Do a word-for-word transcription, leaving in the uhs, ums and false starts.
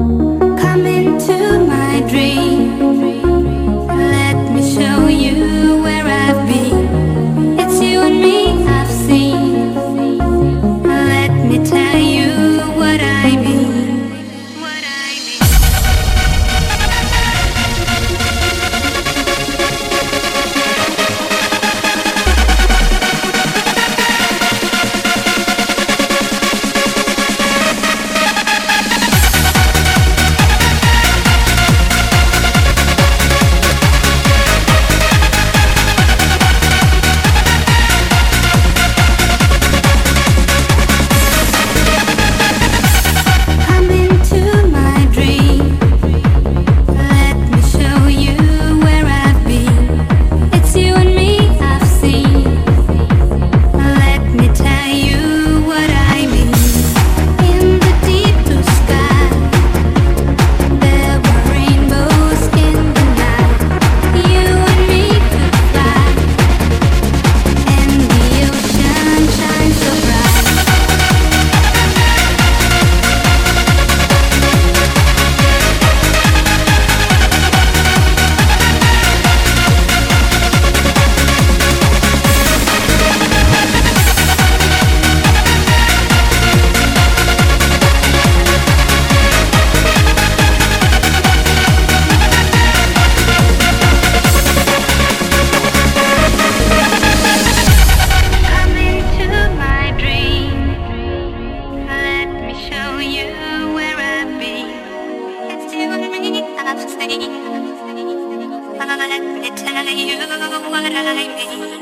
Come into my dream. Let me show you where I've been. It's you and me I've seen. Let me tell you what I mean. What I mean. Let me tell you what I mean.